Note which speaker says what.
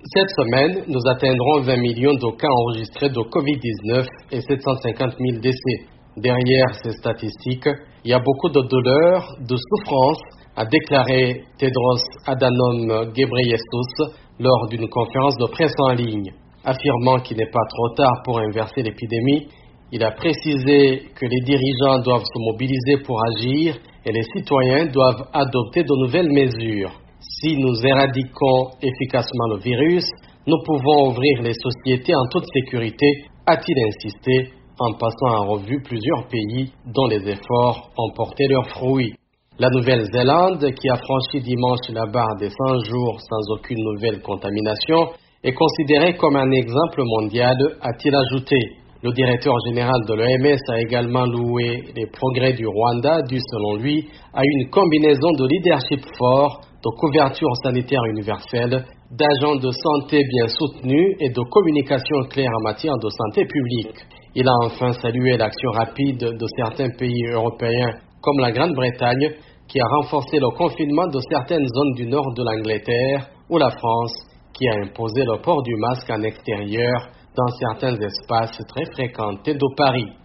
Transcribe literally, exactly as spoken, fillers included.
Speaker 1: Cette semaine, nous atteindrons vingt millions de cas enregistrés de covid dix-neuf et sept cent cinquante mille décès. Derrière ces statistiques, il y a beaucoup de douleur, de souffrance, a déclaré Tedros Adhanom Ghebreyesus lors d'une conférence de presse en ligne. Affirmant qu'il n'est pas trop tard pour inverser l'épidémie, il a précisé que les dirigeants doivent se mobiliser pour agir et les citoyens doivent adopter de nouvelles mesures. Si nous éradiquons efficacement le virus, nous pouvons ouvrir les sociétés en toute sécurité, a-t-il insisté, en passant en revue plusieurs pays dont les efforts ont porté leurs fruits. La Nouvelle-Zélande, qui a franchi dimanche la barre des cent jours sans aucune nouvelle contamination, est considérée comme un exemple mondial, a-t-il ajouté. Le directeur général de l'O M S a également loué les progrès du Rwanda, dû selon lui à une combinaison de leadership fort, de couverture sanitaire universelle, d'agents de santé bien soutenus et de communication claire en matière de santé publique. Il a enfin salué l'action rapide de certains pays européens comme la Grande-Bretagne, qui a renforcé le confinement de certaines zones du nord de l'Angleterre, ou la France, qui a imposé le port du masque en extérieur dans certains espaces très fréquentés de Paris.